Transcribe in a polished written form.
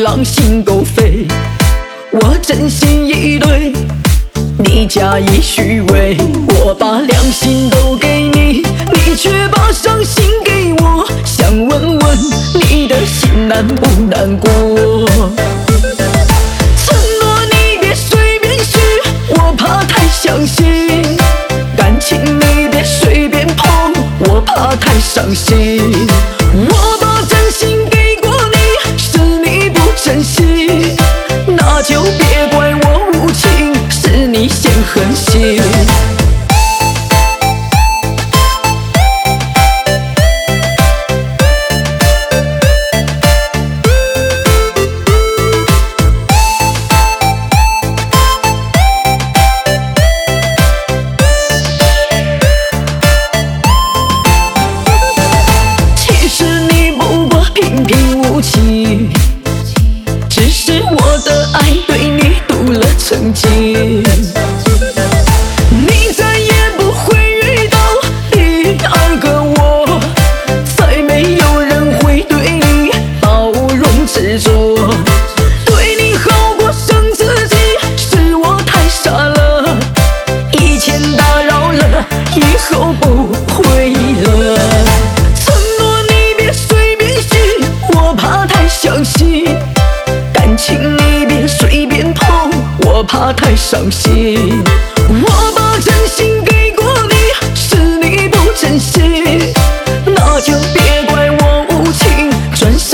狼心狗肺。我真心以对，你假意虚伪。我把良心都给你，你却把伤心给我。想问问你的心难不难过？承诺你别随便许，我怕太相信。感情你别随便碰，我怕太伤心。我把真心给过你，是你不珍惜，那就别怪我无情，是你先狠心。只是我的爱对你镀了层金，你再也不会遇到第二个我，再没有人会对你包容执着。对你好过生自己，是我太傻了，以前打扰了，以后不会了。相信感情你别随便碰，我怕太伤心。我把真心给过你，是你不珍惜，那就别怪我无情，转身